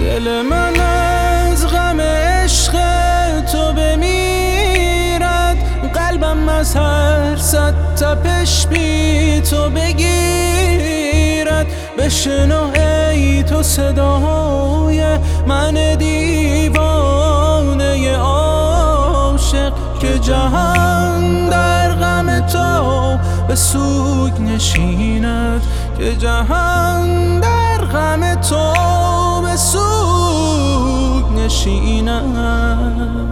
دل من از غم عشق تو بمیرد، قلبم از هر صد تپش بی تو بگیرد. بشنو ای تو صدای من دیوانه عاشق، که جهان در غم تو به سوگ نشیند، که جهان در غم تو به سوگ نشیند.